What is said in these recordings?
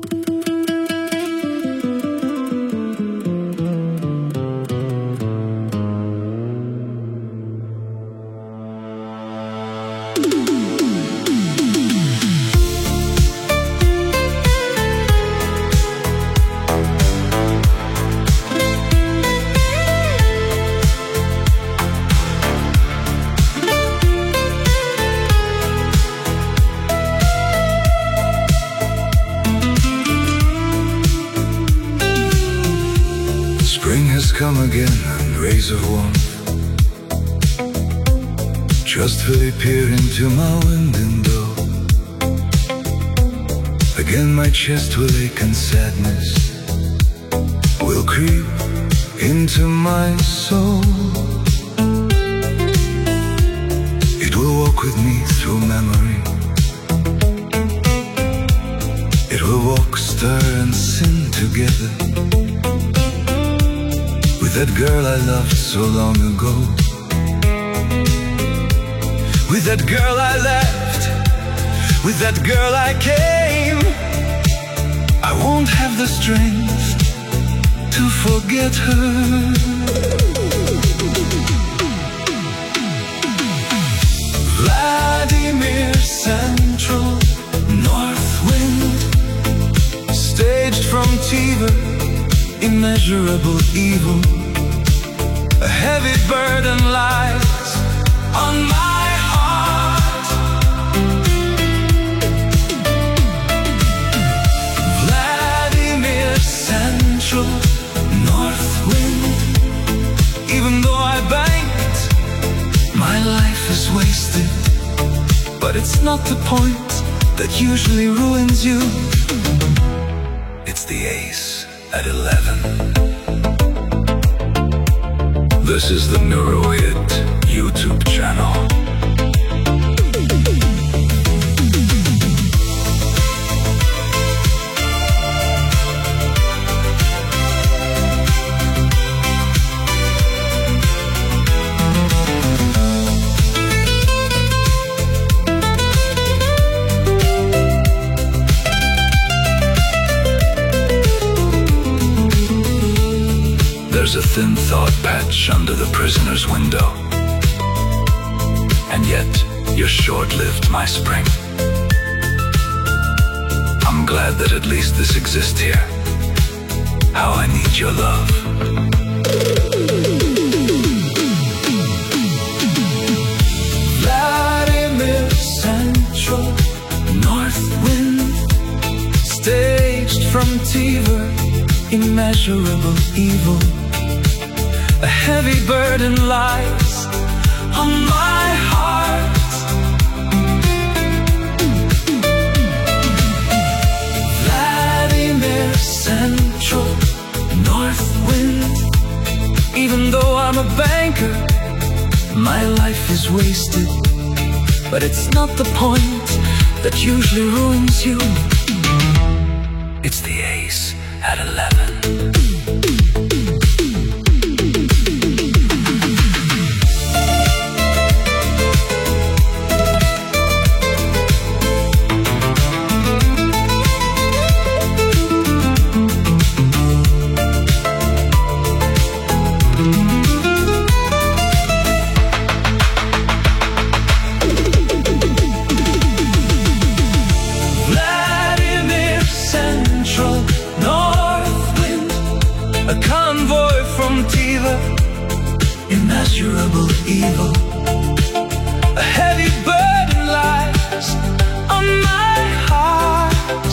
Spring has come again and rays of warmth just really peer into my window. Again my chest will ache and sadness will creep into my soul. It will walk with me through memory. It will walk, stir and sin together with that girl I loved so long ago. With that girl I left, with that girl I came. I won't have the strength to forget her. Vladimir Central, north wind, staged from Tiver, immeasurable evil. A heavy burden lies on my heart. Vladimir Central, north wind. Even though I banked, my life is wasted. But it's not the point that usually ruins you. It's the ace at 11. This is the Neurohit YouTube channel. There's a thin thought patch under the prisoner's window, and yet you're short-lived, my spring. I'm glad that at least this exists here. How I need your love. Vladimir Central, north wind, staged from Tiver, immeasurable evil. A heavy burden lies on my heart. Vladimir Central, north wind. Even though I'm a banker, my life is wasted. But it's not the point that usually ruins you. It's the ace at 11. Vladimir Central, north wind, a convoy from Tiver, immeasurable evil. A heavy burden lies on my heart.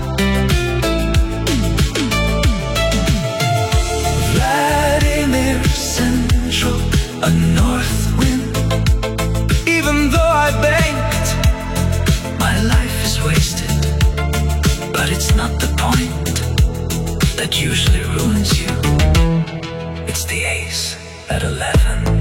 Vladimir Central, a north wind. Even though I banked, my life is wasted. But it's not the point that usually ruins you. It's the ace at 11.